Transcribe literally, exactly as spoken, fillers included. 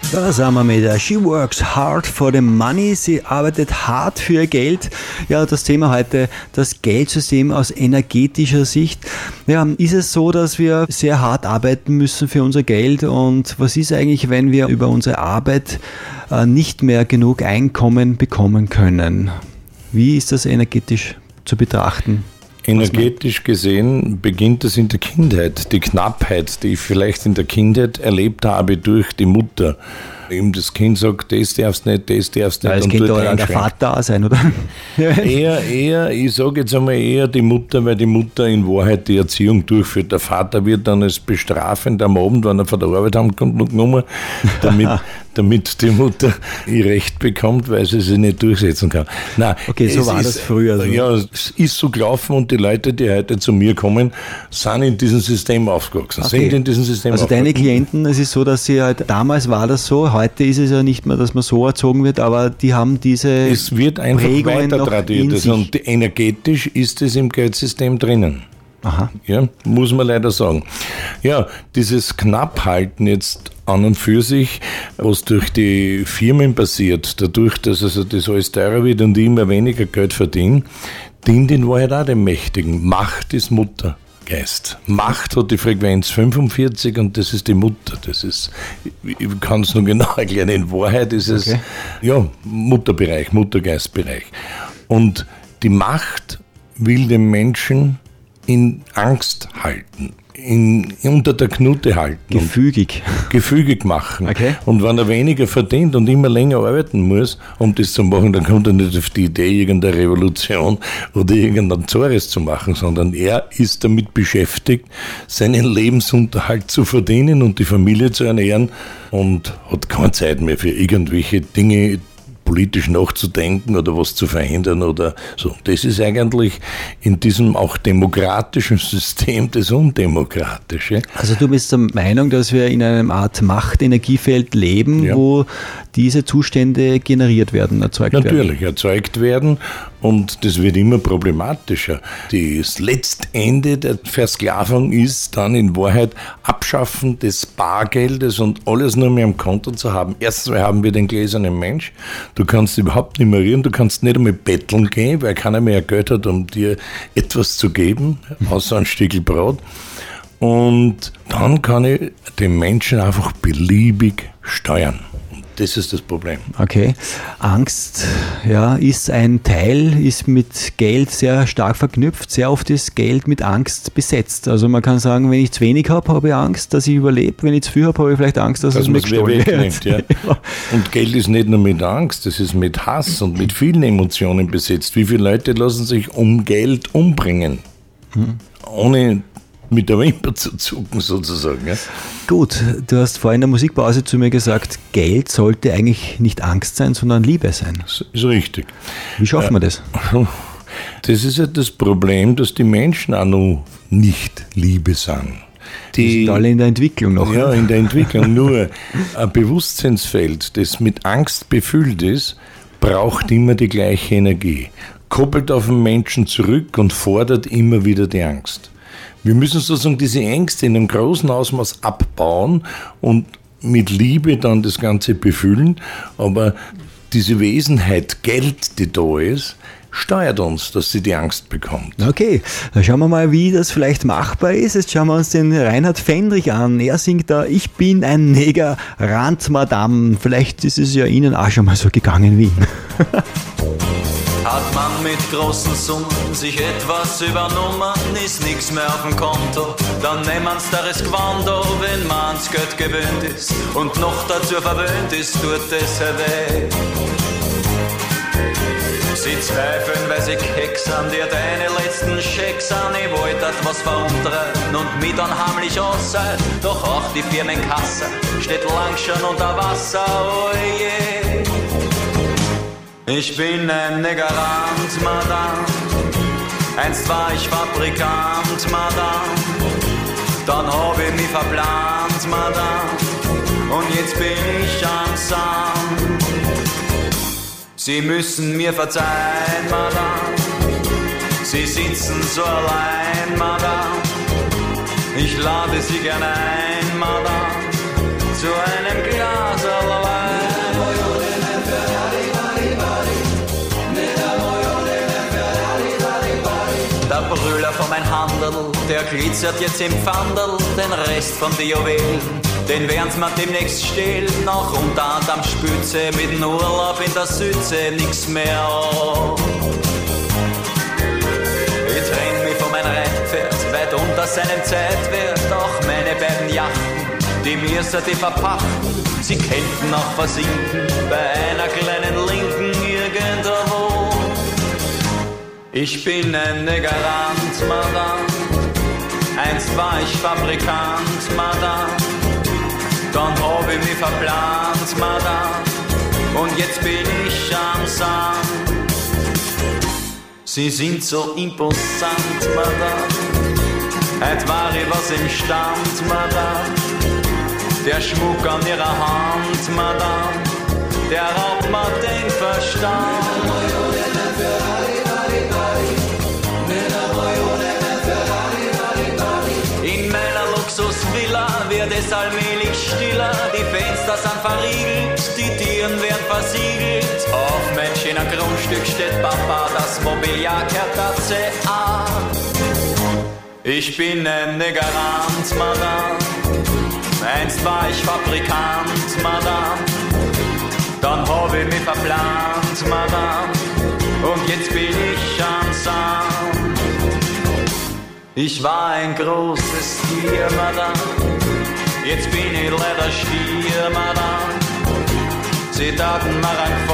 Da sind wir mit der She works hard for the money. Sie arbeitet hart für ihr Geld. Ja, das Thema heute, das Geldsystem aus energetischer Sicht. Ja, ist es so, dass wir sehr hart arbeiten müssen für unser Geld? Und was ist eigentlich, wenn wir über unsere Arbeit äh, nicht mehr genug Einkommen bekommen können? Wie ist das energetisch zu betrachten? Energetisch gesehen beginnt es in der Kindheit. Die Knappheit, die ich vielleicht in der Kindheit erlebt habe durch die Mutter. Eben das Kind sagt, das darfst nicht, das darfst nicht. Ja, es könnte auch der Vater auch sein, oder? eher, eher, ich sage jetzt einmal eher die Mutter, weil die Mutter in Wahrheit die Erziehung durchführt. Der Vater wird dann als bestrafend am Abend, wenn er von der Arbeit heimkommt, genommen, damit, damit die Mutter ihr Recht bekommt, weil sie sich nicht durchsetzen kann. Nein, okay, so war ist, das früher. So. Ja, es ist so gelaufen und die Leute, die heute zu mir kommen, sind in diesem System aufgewachsen. Okay. Sind in diesem System also aufgewachsen. Deine Klienten, es ist so, dass sie halt, damals war das so, heute ist es ja nicht mehr, dass man so erzogen wird, aber die haben diese Es wird einfach Prägungen weiter tradiert. Also und energetisch ist es im Geldsystem drinnen. Aha. Ja, muss man leider sagen. Ja, dieses Knapphalten jetzt an und für sich, was durch die Firmen passiert, dadurch, dass also das alles teurer wird und die immer weniger Geld verdienen, dient in Wahrheit auch dem Mächtigen. Macht ist Mutter. Geist. Macht hat die Frequenz fünfundvierzig und das ist die Mutter. Das ist, ich kann es nur genau erklären, in Wahrheit ist es okay. ja, Mutterbereich, Muttergeistbereich. Und die Macht will den Menschen in Angst halten, in, unter der Knute halten. Gefügig. Gefügig machen. Okay. Und wenn er weniger verdient und immer länger arbeiten muss, um das zu machen, dann kommt er nicht auf die Idee, irgendeine Revolution oder irgendein Zores zu machen, sondern er ist damit beschäftigt, seinen Lebensunterhalt zu verdienen und die Familie zu ernähren und hat keine Zeit mehr für irgendwelche Dinge, politisch nachzudenken oder was zu verändern oder so. Das ist eigentlich in diesem auch demokratischen System das Undemokratische. Also du bist der Meinung, dass wir in einem Art Machtenergiefeld leben, ja. wo diese Zustände generiert werden, erzeugt Natürlich, werden? Natürlich, erzeugt werden und das wird immer problematischer. Das Letztende der Versklavung ist dann in Wahrheit Abschaffen des Bargeldes und alles nur mehr am Konto zu haben. Erstens haben wir den gläsernen Mensch. Du kannst überhaupt nicht mehr rühren, du kannst nicht einmal betteln gehen, weil keiner mehr Geld hat, um dir etwas zu geben, außer ein Stückel Brot. Und dann kann ich den Menschen einfach beliebig steuern. Das ist das Problem. Okay. Angst, ja, ist ein Teil, ist mit Geld sehr stark verknüpft. Sehr oft ist Geld mit Angst besetzt. Also man kann sagen, wenn ich zu wenig habe, habe ich Angst, dass ich überlebe. Wenn ich zu viel habe, habe ich vielleicht Angst, dass, dass es mir gestohlen wird. Ja. Ja. Und Geld ist nicht nur mit Angst, es ist mit Hass und mit vielen Emotionen besetzt. Wie viele Leute lassen sich um Geld umbringen? Hm. Ohne mit der Wimper zu zucken sozusagen. Ja. Gut, du hast vorhin in der Musikpause zu mir gesagt, Geld sollte eigentlich nicht Angst sein, sondern Liebe sein. Das ist richtig. Wie schaffen wir das? Das ist ja das Problem, dass die Menschen auch noch nicht Liebe sind. Die, die sind alle in der Entwicklung noch. Ja, in der Entwicklung. Nur ein Bewusstseinsfeld, das mit Angst befüllt ist, braucht immer die gleiche Energie. Koppelt auf den Menschen zurück und fordert immer wieder die Angst. Wir müssen sozusagen diese Ängste in einem großen Ausmaß abbauen und mit Liebe dann das Ganze befüllen. Aber diese Wesenheit Geld, die da ist, steuert uns, dass sie die Angst bekommt. Okay, dann schauen wir mal, wie das vielleicht machbar ist. Jetzt schauen wir uns den Reinhard Fendrich an. Er singt da, ich bin ein Neger, Randmadame. Vielleicht ist es ja Ihnen auch schon mal so gegangen wie ihm. Hat man mit großen Summen sich etwas übernommen, ist nix mehr auf dem Konto, dann nehmen's da Quando, wenn man's Geld gewöhnt ist und noch dazu verwöhnt ist, tut es weh. Sie zweifeln, weil sie keck sind, dir deine letzten Schecks an, ich wollt etwas verunterern und mit anheimlich aussehen, doch auch die Firmenkasse steht lang schon unter Wasser, oh je. Ich bin ein Negerant, Madame, einst war ich Fabrikant, Madame, dann hab ich mich verplant, Madame, und jetzt bin ich am Sand. Sie müssen mir verzeihen, Madame, Sie sitzen so allein, Madame, ich lade Sie gern ein, Madame, zu einem Glas Wein. Fehler von mein Handel, der glitzert jetzt im Pfandel, den Rest von den Juwelen, den werden's mir demnächst stehlen, noch unter anderem Spitze, mit dem Urlaub in der Südsee, nix mehr auf. Ich trenn mich von mein Reitpferd, weit unter seinem Zeitwert, doch meine beiden Yachten, die mir die verpachten, sie könnten noch versinken, bei einer kleinen Linken irgendwo. Ich bin ein Negerant, Madame, einst war ich Fabrikant, Madame, dann hab ich mich verplant, Madame, und jetzt bin ich am Sand. Sie sind so imposant, Madame, heut war ich was im Stand, Madame, der Schmuck an ihrer Hand, Madame, der raubt mir den Verstand. In meiner Luxusvilla wird es allmählich stiller, die Fenster sind verriegelt, die Türen werden versiegelt. Auf mein schöner Grundstück steht Papa, das Mobiliar gehört der C A. Ich bin ein Negerant, Madame, einst war ich Fabrikant, Madame, dann hab ich mich verplant, Madame, und jetzt bin ich am Sand. Ich war ein großes Tier, Madame, jetzt bin ich leider Stier, Madame. Sie taten mir einen